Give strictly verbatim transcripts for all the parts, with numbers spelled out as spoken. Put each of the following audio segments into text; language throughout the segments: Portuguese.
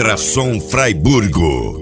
Atração Fraiburgo.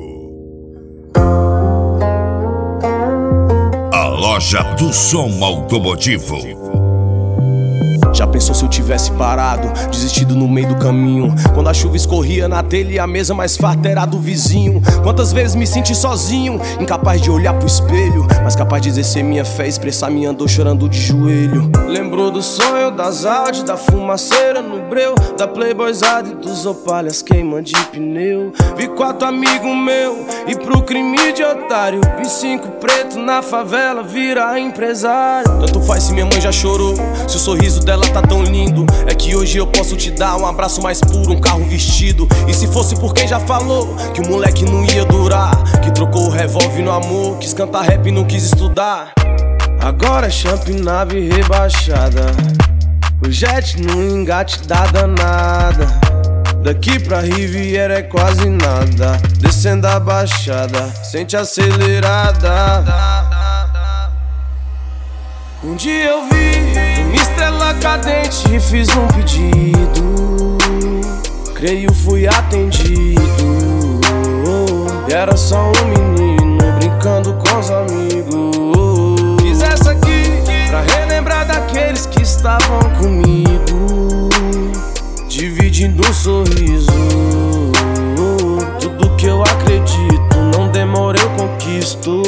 A loja do som automotivo. Já pensou se eu tivesse parado, desistido no meio do caminho? Quando a chuva escorria na telha e a mesa mais farta era do vizinho. Quantas vezes me senti sozinho, incapaz de olhar pro espelho, mas capaz de exercer minha fé, expressar minha dor chorando de joelho. Lembrou do sonho, das Audi, da fumaceira no breu, da playboyzada e dos opalhas queima de pneu. Vi quatro amigos meu e pro crime de otário, vi cinco preto na favela virar empresário. Tanto faz se minha mãe já chorou, se o sorriso dela tá tão lindo. É que hoje eu posso te dar um abraço mais puro, um carro vestido. E se fosse por quem já falou que o moleque não ia durar, que trocou o revólver no amor, quis cantar rap e não quis estudar. Agora é champ, nave rebaixada, o jet no engate da danada. Daqui pra Riviera é quase nada, descendo a baixada, sente acelerada. Um dia eu vi uma estrela cadente e fiz um pedido, creio fui atendido. E era só um menino brincando com os amigos. Fiz essa aqui pra relembrar daqueles que estavam comigo, dividindo um sorriso. Tudo que eu acredito, não demora eu conquisto.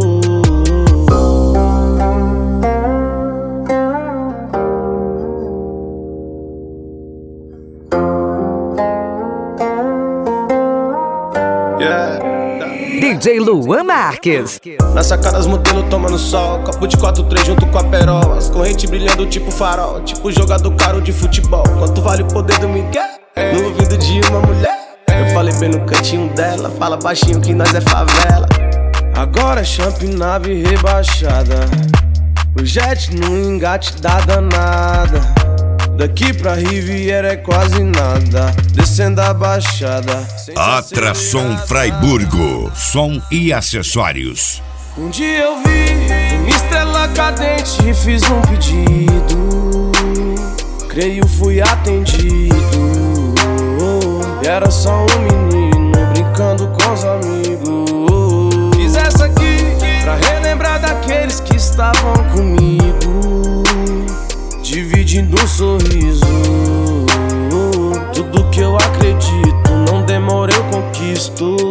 D J Luan Marques. Na sacada as modelos tomando sol, copo de quatro três junto com a perol, as correntes brilhando tipo farol, tipo jogador caro de futebol. Quanto vale o poder do Miguel no ouvido de uma mulher? Eu falei bem no cantinho dela, fala baixinho que nós é favela. Agora é champ, nave rebaixada, o jet no engate da danada. Daqui pra Riviera é quase nada, descendo a baixada. Atração Fraiburgo, som e acessórios. Um dia eu vi uma estrela cadente e fiz um pedido, creio fui atendido. E era só um menino brincando com os amigos. Fiz essa aqui pra relembrar daqueles que estavam comigo, dividindo um sorriso. Tudo que eu acredito, não demora eu conquisto.